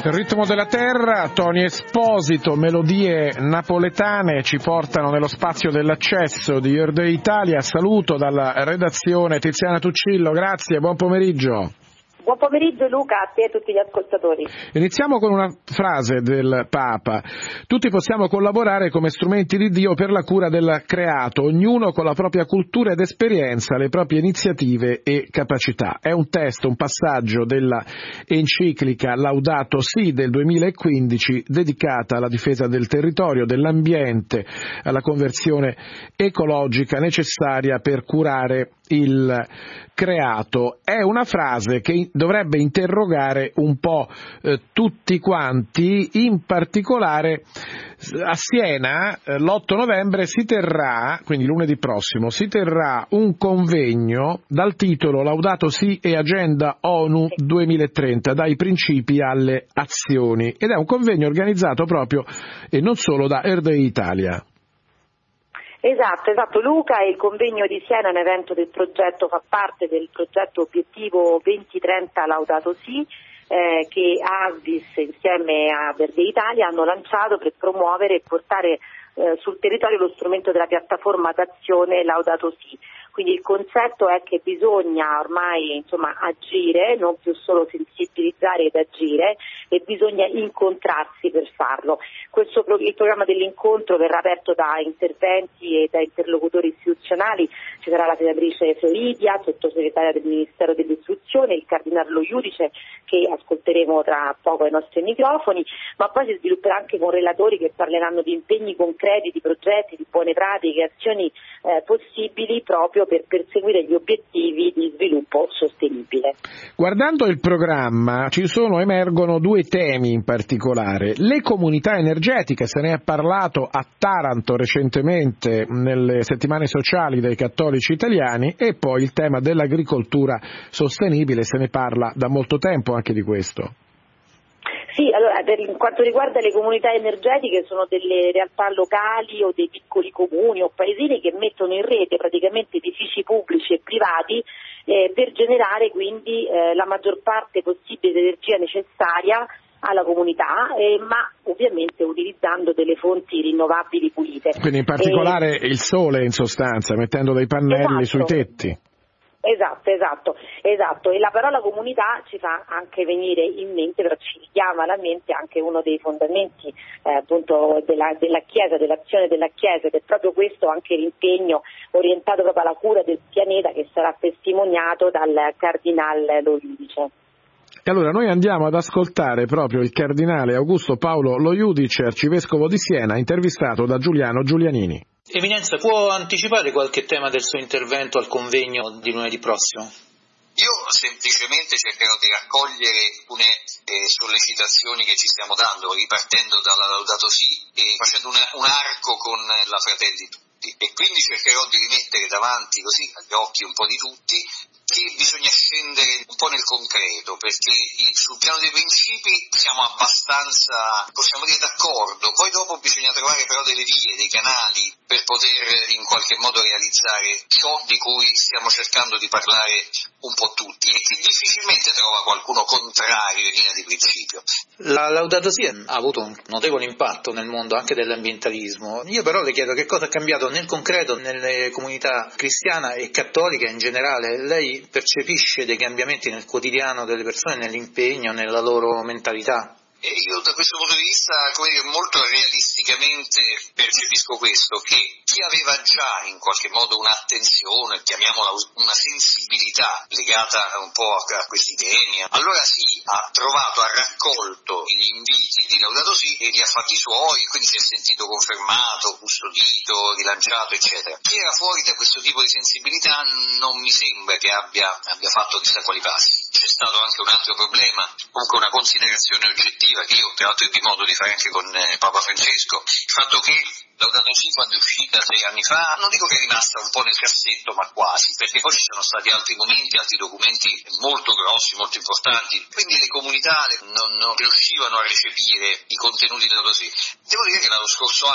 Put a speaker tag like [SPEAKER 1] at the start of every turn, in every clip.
[SPEAKER 1] Il ritmo della terra, Tony Esposito, melodie napoletane ci portano nello spazio dell'accesso di Your Day Italia. Saluto dalla redazione Tiziana Tuccillo, grazie, buon pomeriggio.
[SPEAKER 2] Buon pomeriggio Luca, a te e a tutti gli ascoltatori.
[SPEAKER 1] Iniziamo con una frase del Papa. Tutti possiamo collaborare come strumenti di Dio per la cura del creato, ognuno con la propria cultura ed esperienza, le proprie iniziative e capacità. È un testo, un passaggio della enciclica Laudato Si del 2015 dedicata alla difesa del territorio, dell'ambiente, alla conversione ecologica necessaria per curare il creato. È una frase che dovrebbe interrogare un po' tutti quanti, in particolare a Siena l'8 novembre si terrà, quindi lunedì prossimo, si terrà un convegno dal titolo Laudato Si e Agenda ONU 2030, dai principi alle azioni, ed è un convegno organizzato proprio e non solo da Your Day Italia.
[SPEAKER 2] Esatto Luca, il convegno di Siena è un evento del progetto, fa parte del progetto Obiettivo 2030 Laudato Si, che Asvis insieme a Verde Italia hanno lanciato per promuovere e portare sul territorio lo strumento della piattaforma d'azione Laudato Si. Quindi il concetto è che bisogna ormai agire, non più solo sensibilizzare ed agire, e bisogna incontrarsi per farlo. Il programma dell'incontro verrà aperto da interventi e da interlocutori istituzionali. Ci sarà la senatrice Floridia, sottosegretaria del Ministero dell'Istruzione, il cardinale Lo Iudice, che ascolteremo tra poco ai nostri microfoni, ma poi si svilupperà anche con relatori che parleranno di impegni concreti, di progetti, di buone pratiche, azioni possibili proprio per perseguire gli obiettivi di sviluppo sostenibile.
[SPEAKER 1] Guardando il programma emergono due temi in particolare: le comunità energetiche, se ne è parlato a Taranto recentemente nelle settimane sociali dei cattolici italiani, e poi il tema dell'agricoltura sostenibile, se ne parla da molto tempo anche di questo.
[SPEAKER 2] Sì, allora per quanto riguarda le comunità energetiche sono delle realtà locali o dei piccoli comuni o paesini che mettono in rete praticamente edifici pubblici e privati per generare quindi la maggior parte possibile di energia necessaria alla comunità, ma ovviamente utilizzando delle fonti rinnovabili pulite.
[SPEAKER 1] Quindi in particolare il sole, in sostanza, mettendo dei pannelli sui tetti.
[SPEAKER 2] Esatto, e la parola comunità ci fa anche venire in mente, però ci richiama alla mente anche uno dei fondamenti appunto della Chiesa, dell'azione della Chiesa, ed è proprio questo anche l'impegno orientato proprio alla cura del pianeta, che sarà testimoniato dal cardinale Lo Iudice.
[SPEAKER 1] E allora noi andiamo ad ascoltare proprio il cardinale Augusto Paolo Lo Iudice, arcivescovo di Siena, intervistato da Giuliano Giulianini.
[SPEAKER 3] Eminenza, può anticipare qualche tema del suo intervento al convegno di lunedì prossimo?
[SPEAKER 4] Io semplicemente cercherò di raccogliere alcune sollecitazioni che ci stiamo dando, ripartendo dalla Laudato Si e facendo un arco con la Fratelli Tutti, e quindi cercherò di rimettere davanti, così agli occhi un po' di tutti, che bisogna scendere un po' nel concreto, perché sul piano dei principi siamo abbastanza, possiamo dire, d'accordo. Poi dopo bisogna trovare però delle vie, dei canali per poter in qualche modo realizzare ciò di cui stiamo cercando di parlare un po' tutti, e che difficilmente trova qualcuno contrario in linea di principio.
[SPEAKER 3] La Laudato Si ha avuto un notevole impatto nel mondo anche dell'ambientalismo. Io però le chiedo che cosa è cambiato nel concreto nelle comunità cristiana e cattolica in generale. Lei percepisce dei cambiamenti nel quotidiano delle persone, nell'impegno, nella loro mentalità?
[SPEAKER 4] E io da questo punto di vista, molto realisticamente percepisco questo, che chi aveva già in qualche modo un'attenzione, chiamiamola una sensibilità legata un po' a questi temi, allora sì, ha raccolto gli inviti di Laudato Si e li ha fatti suoi, quindi si è sentito confermato, custodito, rilanciato, eccetera. Chi era fuori da questo tipo di sensibilità non mi sembra che abbia fatto chissà quali passi. C'è stato anche un altro problema, comunque una considerazione oggettiva che io tra l'altro ebbi modo di fare anche con Papa Francesco, il fatto che Laudato Si, quando è uscita 6 anni fa, non dico che è rimasta un po' nel cassetto, ma quasi, perché poi ci sono stati altri momenti, altri documenti molto grossi, molto importanti, quindi le comunità non riuscivano a recepire i contenuti di Laudato Si. Devo dire che l'anno scorso anno,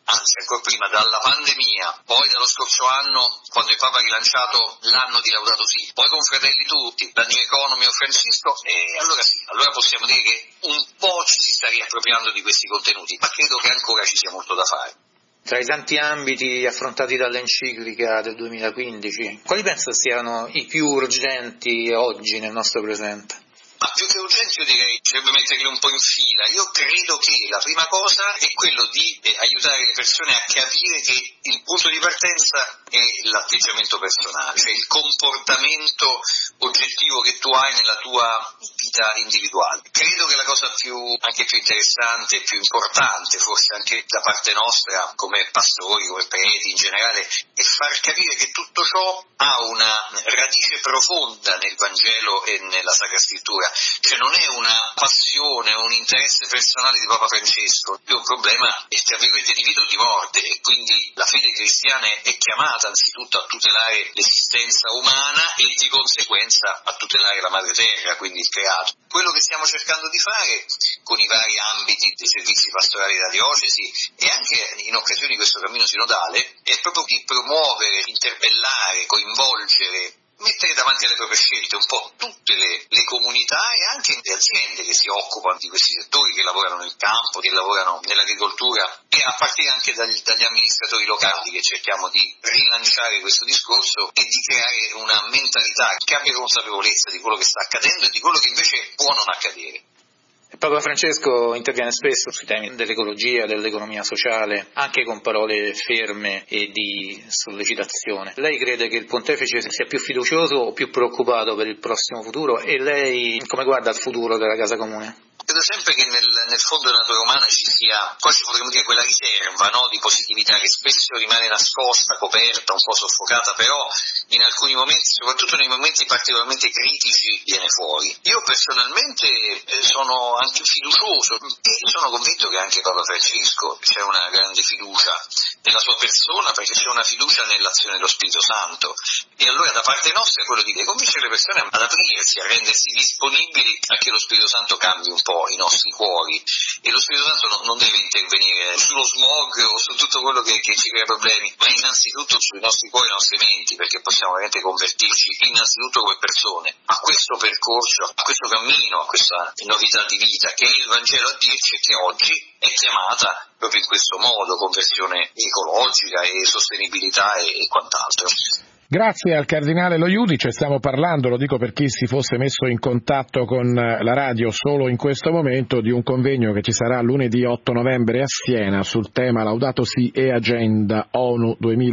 [SPEAKER 4] anzi ancora prima, dalla pandemia, poi dallo scorso anno, quando il Papa ha rilanciato l'anno di Laudato Si, poi con Fratelli Tutti, da New Economy o Francisco, e allora sì, allora possiamo dire che un po' ci si sta riappropriando di questi contenuti, ma credo che ancora ci sia molto da fare.
[SPEAKER 3] Tra i tanti ambiti affrontati dall'enciclica del 2015, quali pensa siano i più urgenti oggi nel nostro presente?
[SPEAKER 4] Ma più che urgenti io direi bisognerebbe metterli un po' in fila. Io credo che la prima cosa è quello di aiutare le persone a capire che il punto di partenza è l'atteggiamento personale, cioè il comportamento oggettivo che tu hai nella tua vita individuale. Credo che la cosa anche più interessante, più importante, forse anche da parte nostra, come pastori, come preti in generale, è far capire che tutto ciò ha una radice profonda nel Vangelo e nella Sacra Scrittura. Cioè non è una passione, un interesse personale di Papa Francesco, è un problema, tra virgolette, di vita o di morte, e quindi la fede cristiana è chiamata anzitutto a tutelare l'esistenza umana e di conseguenza a tutelare la madre terra, quindi il creato. Quello che stiamo cercando di fare con i vari ambiti dei servizi pastorali della diocesi e anche in occasione di questo cammino sinodale è proprio di promuovere, interpellare, coinvolgere, mettere davanti alle proprie scelte un po' tutte le comunità e anche le aziende che si occupano di questi settori, che lavorano nel campo, che lavorano nell'agricoltura, e a partire anche dagli amministratori locali, che cerchiamo di rilanciare questo discorso e di creare una mentalità che abbia consapevolezza di quello che sta accadendo e di quello che invece può non accadere.
[SPEAKER 3] Papa Francesco interviene spesso sui temi dell'ecologia, dell'economia sociale, anche con parole ferme e di sollecitazione. Lei crede che il pontefice sia più fiducioso o più preoccupato per il prossimo futuro, e lei come guarda al futuro della Casa Comune?
[SPEAKER 4] Credo sempre che nel fondo della natura umana ci sia, quasi potremmo dire, quella riserva, no, di positività che spesso rimane nascosta, coperta, un po' soffocata, però in alcuni momenti, soprattutto nei momenti particolarmente critici, viene fuori. Io personalmente sono anche fiducioso e sono convinto che anche Papa Francesco c'è una grande fiducia nella sua persona, perché c'è una fiducia nell'azione dello Spirito Santo, e allora da parte nostra è quello di convincere le persone ad aprirsi, a rendersi disponibili a che lo Spirito Santo cambi un po' i nostri cuori, e lo Spirito Santo non deve intervenire sullo smog o su tutto quello che ci crea problemi, ma innanzitutto sui nostri cuori e le nostre menti, perché possiamo veramente convertirci innanzitutto come persone a questo percorso, a questo cammino, a questa novità di vita che è il Vangelo a dirci, che oggi è chiamata proprio in questo modo, conversione ecologica e sostenibilità e quant'altro.
[SPEAKER 1] Grazie al Cardinale Lo Iudice, stiamo parlando, lo dico per chi si fosse messo in contatto con la radio solo in questo momento, di un convegno che ci sarà lunedì 8 novembre a Siena sul tema Laudato Si e Agenda ONU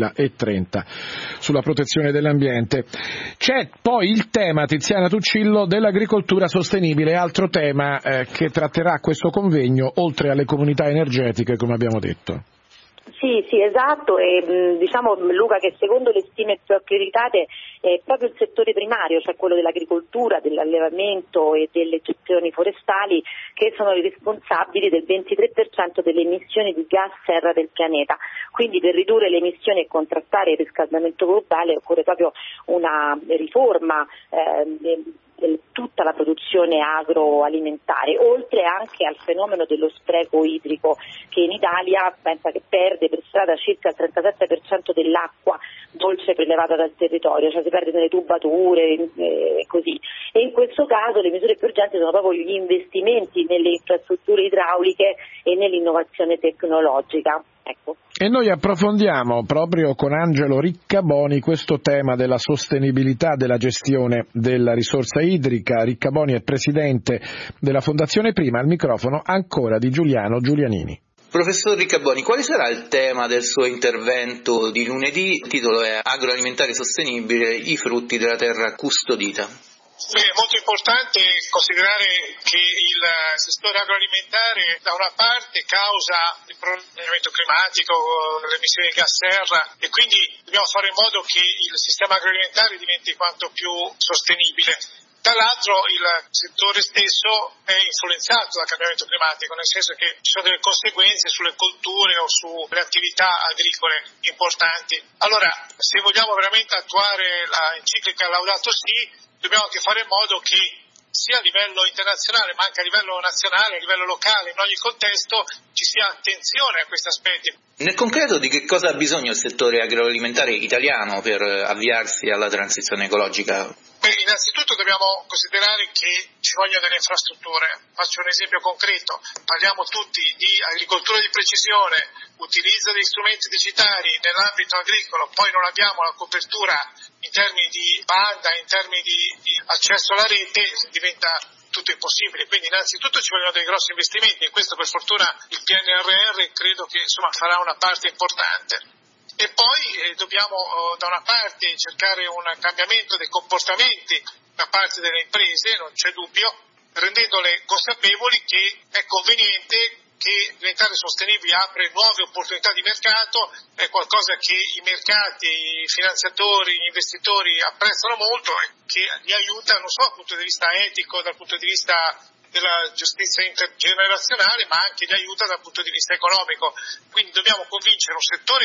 [SPEAKER 1] 2030 sulla protezione dell'ambiente. C'è poi il tema, Tiziana Tuccillo, dell'agricoltura sostenibile, altro tema che tratterà questo convegno, oltre alle comunità energetiche, come abbiamo detto.
[SPEAKER 2] Sì, esatto, e diciamo, Luca, che secondo le stime più accreditate è proprio il settore primario, cioè quello dell'agricoltura, dell'allevamento e delle gestioni forestali, che sono i responsabili del 23% delle emissioni di gas serra del pianeta. Quindi per ridurre le emissioni e contrastare il riscaldamento globale occorre proprio una riforma tutta la produzione agroalimentare, oltre anche al fenomeno dello spreco idrico, che in Italia pensa che perde per strada circa il 37% dell'acqua dolce prelevata dal territorio, cioè si perde nelle tubature e così. E in questo caso le misure più urgenti sono proprio gli investimenti nelle infrastrutture idrauliche e nell'innovazione tecnologica. Ecco.
[SPEAKER 1] E noi approfondiamo proprio con Angelo Riccaboni questo tema della sostenibilità della gestione della risorsa idrica. Riccaboni è presidente della Fondazione Prima, al microfono ancora di Giuliano Giulianini.
[SPEAKER 3] Professor Riccaboni, quale sarà il tema del suo intervento di lunedì? Il titolo è Agroalimentare sostenibile, i frutti della terra custodita.
[SPEAKER 5] È molto importante considerare che il settore agroalimentare da una parte causa il cambiamento climatico, le emissioni di gas serra, e quindi dobbiamo fare in modo che il sistema agroalimentare diventi quanto più sostenibile. Dall'altro il settore stesso è influenzato dal cambiamento climatico, nel senso che ci sono delle conseguenze sulle colture o sulle attività agricole importanti. Allora, se vogliamo veramente attuare l'enciclica Laudato Si, dobbiamo anche fare in modo che sia a livello internazionale ma anche a livello nazionale, a livello locale, in ogni contesto ci sia attenzione a questi aspetti.
[SPEAKER 3] Nel concreto, di che cosa ha bisogno il settore agroalimentare italiano per avviarsi alla transizione ecologica?
[SPEAKER 5] Innanzitutto dobbiamo considerare che ci vogliono delle infrastrutture. Faccio un esempio concreto: parliamo tutti di agricoltura di precisione, utilizzo degli strumenti digitali nell'ambito agricolo, poi non abbiamo la copertura in termini di banda, in termini di accesso alla rete, diventa tutto impossibile. Quindi innanzitutto ci vogliono dei grossi investimenti, e questo per fortuna il PNRR credo che farà una parte importante. E poi dobbiamo da una parte cercare un cambiamento dei comportamenti da parte delle imprese, non c'è dubbio, rendendole consapevoli che è conveniente, che diventare sostenibili apre nuove opportunità di mercato, è qualcosa che i mercati, i finanziatori, gli investitori apprezzano molto e che li aiuta non solo dal punto di vista etico, dal punto di vista della giustizia intergenerazionale, ma anche li aiuta dal punto di vista economico. Quindi dobbiamo convincere un settore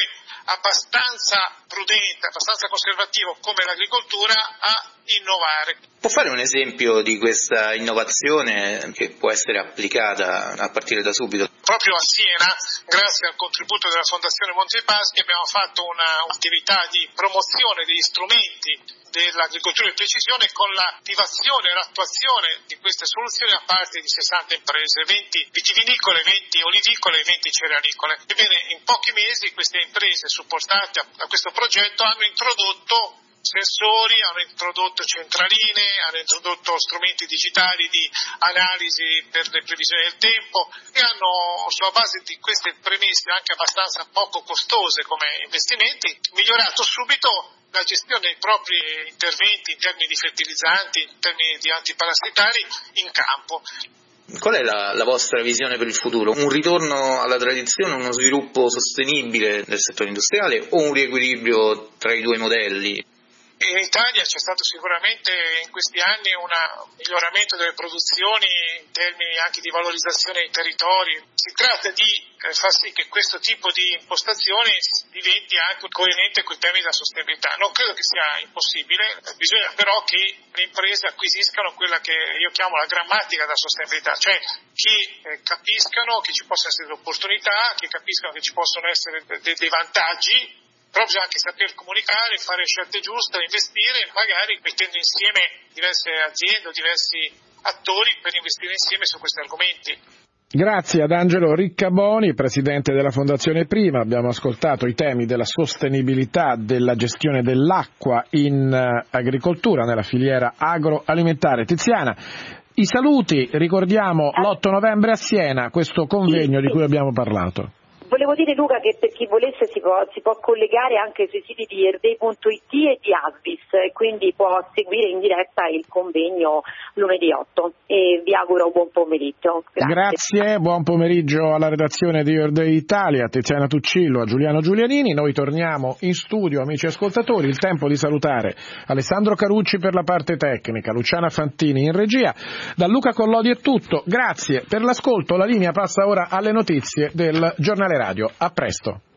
[SPEAKER 5] abbastanza prudente, abbastanza conservativo come l'agricoltura a innovare.
[SPEAKER 3] Può fare un esempio di questa innovazione che può essere applicata a partire da subito?
[SPEAKER 5] Proprio a Siena, grazie al contributo della Fondazione Monte Paschi, abbiamo fatto un'attività di promozione degli strumenti dell'agricoltura di precisione con l'attivazione e l'attuazione di queste soluzioni da parte di 60 imprese, 20 vitivinicole, 20 olivicole e 20 cerealicole. Ebbene, in pochi mesi queste imprese supportate da questo progetto hanno introdotto sensori, hanno introdotto centraline, hanno introdotto strumenti digitali di analisi per le previsioni del tempo e hanno, sulla base di queste premesse anche abbastanza poco costose come investimenti, migliorato subito la gestione dei propri interventi in termini di fertilizzanti, in termini di antiparassitari in campo.
[SPEAKER 3] Qual è la vostra visione per il futuro? Un ritorno alla tradizione, uno sviluppo sostenibile del settore industriale o un riequilibrio tra i due modelli?
[SPEAKER 5] In Italia c'è stato sicuramente in questi anni un miglioramento delle produzioni in termini anche di valorizzazione dei territori. Si tratta di far sì che questo tipo di impostazione diventi anche coerente con i temi della sostenibilità. Non credo che sia impossibile, bisogna però che le imprese acquisiscano quella che io chiamo la grammatica della sostenibilità, cioè che capiscano che ci possono essere delle opportunità, che capiscano che ci possono essere dei vantaggi. Però bisogna anche saper comunicare, fare scelte giuste, investire, magari mettendo insieme diverse aziende o diversi attori per investire insieme su questi argomenti.
[SPEAKER 1] Grazie ad Angelo Riccaboni, presidente della Fondazione Prima. Abbiamo ascoltato i temi della sostenibilità della gestione dell'acqua in agricoltura, nella filiera agroalimentare. Tiziana, i saluti, ricordiamo l'8 novembre a Siena, questo convegno di cui abbiamo parlato.
[SPEAKER 2] Volevo dire, Luca, che per chi volesse si può collegare anche sui siti di erdei.it e di Asvis, e quindi può seguire in diretta il convegno lunedì 8 e vi auguro buon pomeriggio.
[SPEAKER 1] Grazie, buon pomeriggio alla redazione di Erdei Italia, a Tiziana Tuccillo, a Giuliano Giulianini. Noi torniamo in studio, amici ascoltatori, il tempo di salutare Alessandro Carucci per la parte tecnica, Luciana Fantini in regia. Da Luca Collodi è tutto, grazie per l'ascolto, la linea passa ora alle notizie del giornale radio. A presto.